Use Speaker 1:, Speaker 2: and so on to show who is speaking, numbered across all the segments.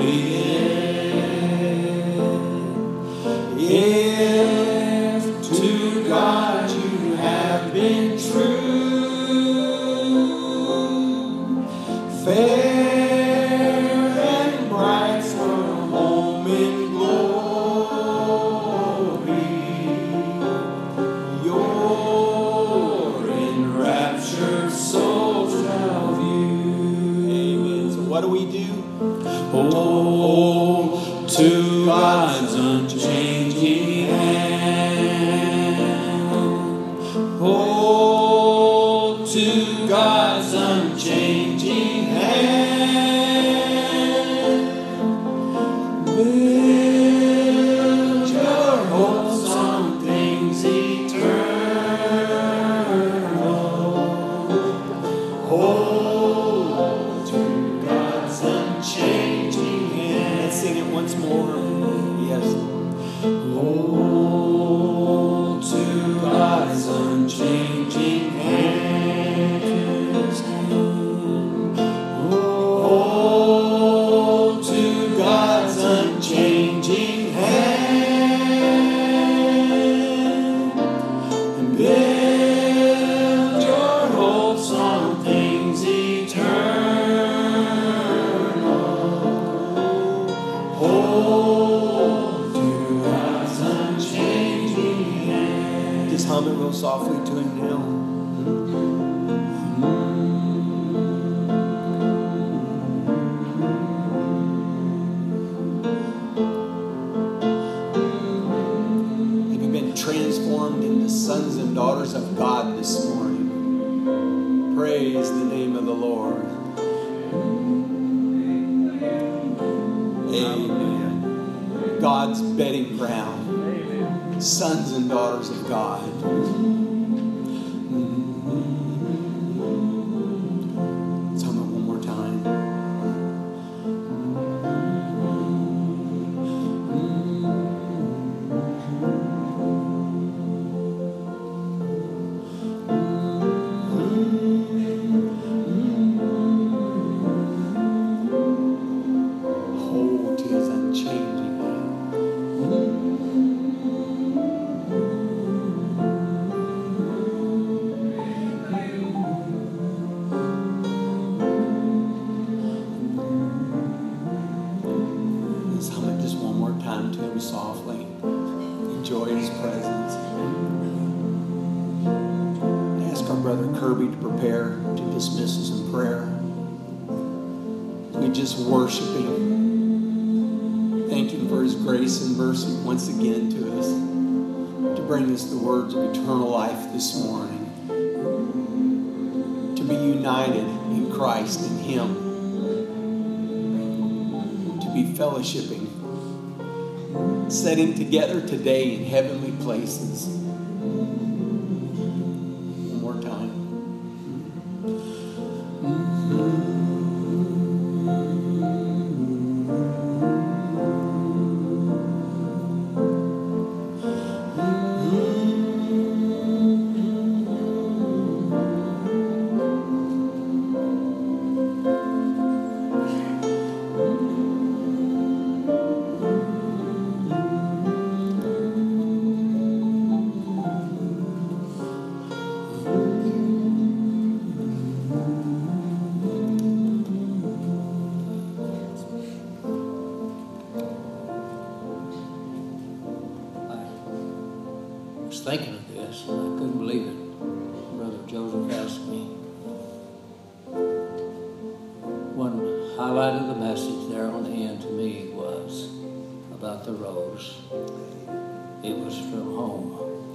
Speaker 1: If to God you have been true, fair and bright for home in glory, your enraptured soul shall view. Amen. So what do we do? Oh, to God's unchanging hand. Oh, to God's unchanging hand. Build your hopes on things eternal. Oh, to God's unchanging hand. Let's sing it once more. Yes. Oh, to God's unchanging hand. Oh, to God's unchanging hand. Build your hopes on things eternal. Oh, to God's unchanging hand. Just hum it real softly to Him now. Have you been transformed into sons and daughters of God this morning? Praise the name of the Lord. Amen. God's bedding ground. Sons and daughters of God. Let's hum it one more time. Hold to His unchanging hand. Let's hum it just one more time to Him softly. Enjoy His presence. Ask our brother Kirby to prepare to dismiss us in prayer. We just worship Him. Thank Him for His grace and mercy once again to us, to bring us the words of eternal life this morning, to be united in Christ and Him, to be fellowshipping, setting together today in heavenly places. One more time.
Speaker 2: I was thinking of this, and I couldn't believe it. Brother Joseph asked me. One highlight of the message there on the end to me was about the rose. It was from home.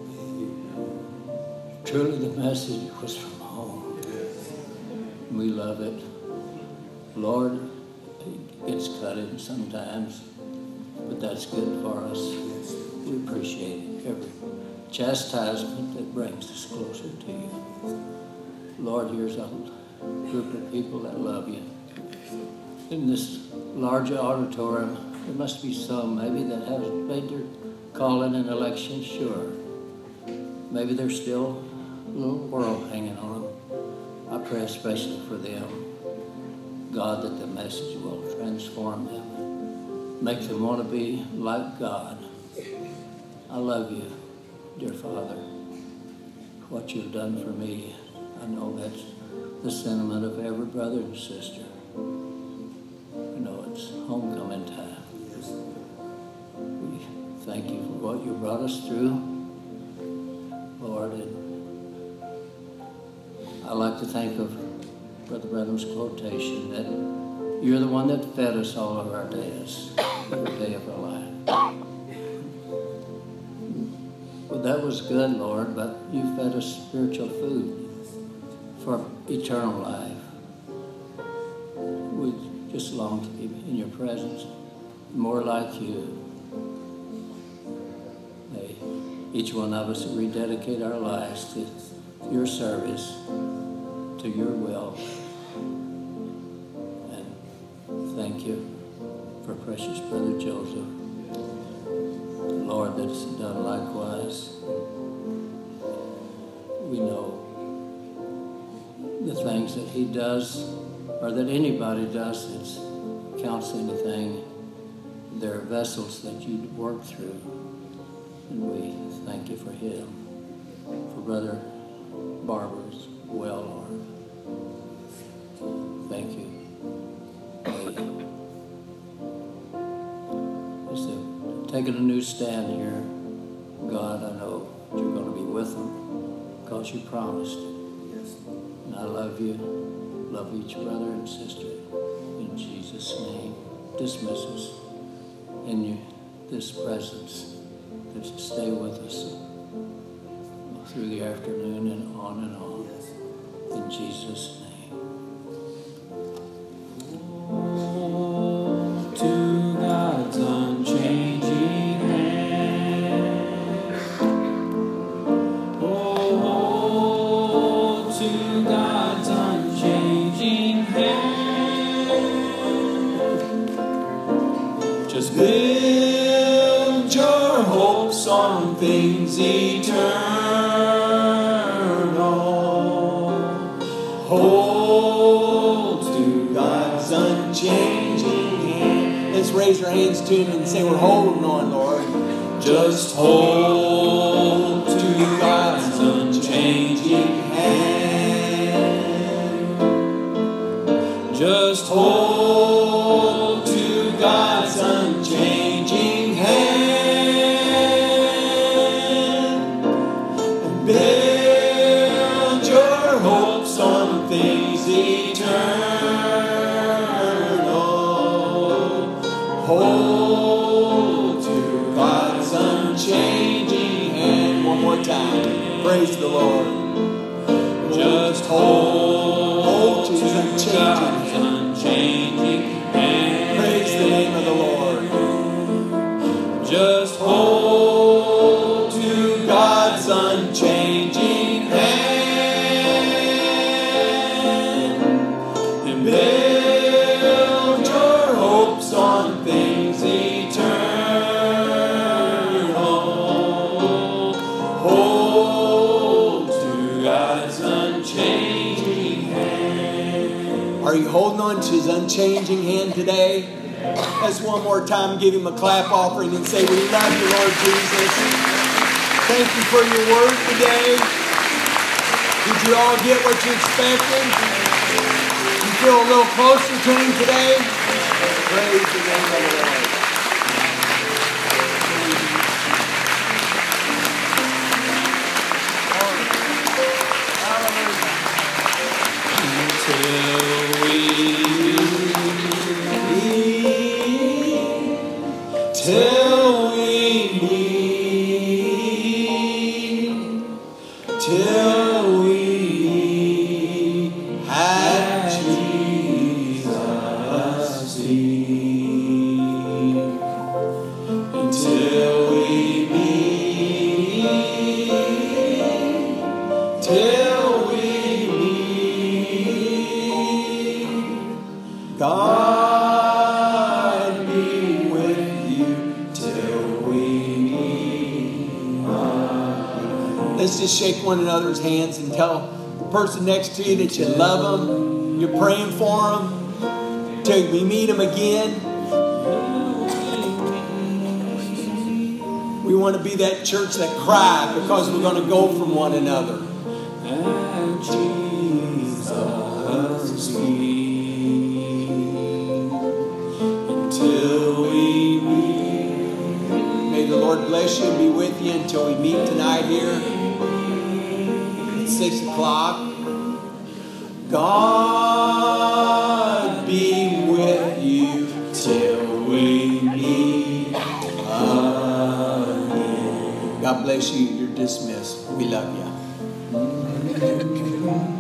Speaker 2: Truly the message was from home. We love it. Lord, it gets cut in sometimes, but that's good for us. We appreciate it. Every chastisement that brings us closer to you. Lord, here's a group of people that love you. In this large auditorium, there must be some maybe that haven't made their calling and election sure. Maybe there's still a little world hanging on them. I pray especially for them, God, that the message will transform them. Make them want to be like God. I love you, dear Father. What you've done for me, I know that's the sentiment of every brother and sister. You know, it's homecoming time. We thank you for what you brought us through, Lord. And I like to think of Brother Branham's quotation that you're the one that fed us all of our days, every day of our life. Well, that was good, Lord, but you fed us spiritual food for eternal life. We just long to be in your presence, more like you. May each one of us rededicate our lives to your service, to your will. And thank you for precious Brother Joseph. Lord, that's done likewise. We know the things that he does, or that anybody does that counts anything, they're vessels that you work through. And we thank you for him, for Brother Barber as well, Lord. Thank you. Taking a new stand here, God, I know you're going to be with them because you promised. And I love you, love each brother and sister. In Jesus' name, dismiss us in this presence that you stay with us through the afternoon and on and on. In Jesus' name.
Speaker 3: To God's unchanging hand. Oh, to God's unchanging hand. Just build your hopes on things eternal. Hold to God's unchanging hand.
Speaker 1: Let's raise our hands to him and say we're holding on, Lord.
Speaker 3: Just hold to God's unchanging hand. Just hold to God's unchanging hand. And build your hopes on things eternal. Hold to God's unchanging hand.
Speaker 1: One more time. Praise the Lord.
Speaker 3: Just hold
Speaker 1: to his
Speaker 3: God's unchanging hand.
Speaker 1: Praise the name of the Lord.
Speaker 3: Just hold to God's unchanging hand. And build your hopes on things eternal. Hold to God's unchanging hand.
Speaker 1: Are you holding on to his unchanging hand today? Let's one more time give him a clap offering and say, we love you, Lord Jesus. Thank you for your word today. Did you all get what you expected? You feel a little closer to him today? Praise the name of the Lord.
Speaker 3: Till we meet, till we at Jesus' feet, until we meet, till we meet, God be with you till we meet.
Speaker 1: Let's just shake one another's hands and tell the person next to you that you love them, you're praying for them, till we meet them again. We want to be that church that cry because we're going to go from one another.
Speaker 3: And Jesus be until we meet.
Speaker 1: May the Lord bless you and be with you until we meet tonight here at 6 o'clock. God be with you till we meet again. God bless you. You're dismissed. We love you.